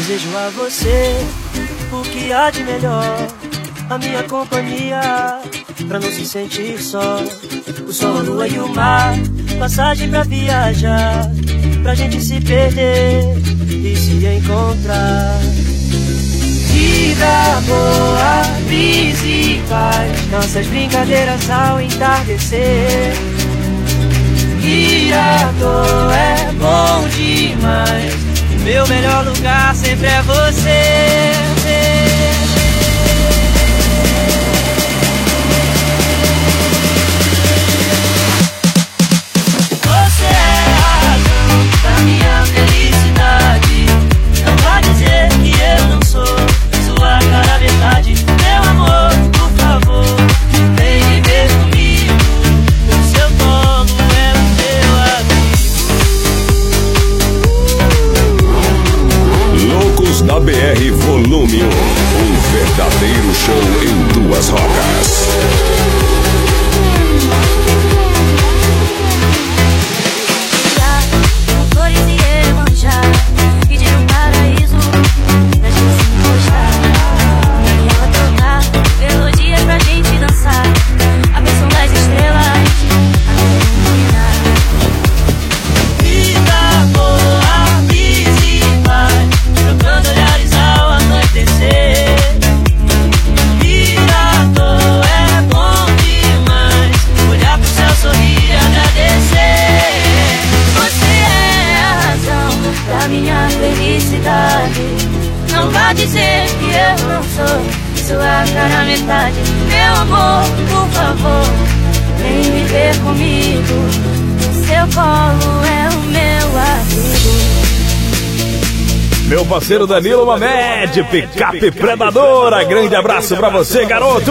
Desejo a você o que há de melhor, a minha companhia, pra não se sentir só. O sol, a lua e o mar, passagem pra viajar, pra gente se perder e se encontrar. Vida boa, brisa e paz, nossas brincadeiras ao entardecer. Guiado é bom demais, meu melhor lugar sempre é você. Você é a razão da minha felicidade. Não vai dizer que eu não sou sua cara metade. Meu amor, por favor, vem viver comigo. O seu colo é o meu amigo. Loucos da BR Volume 1, um verdadeiro show em duas rodas. Não vá dizer que eu não sou sua cara metade. Meu amor, por favor, vem viver comigo. O seu colo é o meu amigo. Meu parceiro Danilo Mamed, Picape Predadora. Grande abraço pra você, garoto.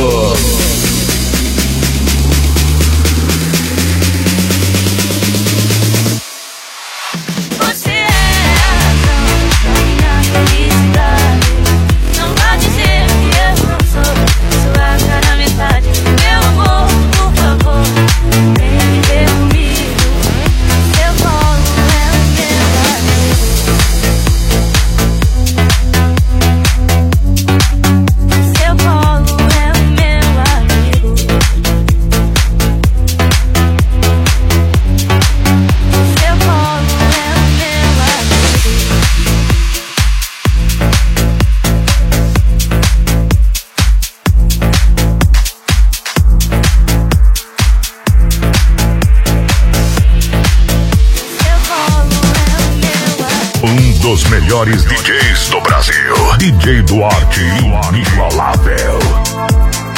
Dos melhores DJs do Brasil, DJ Duarte inigualável.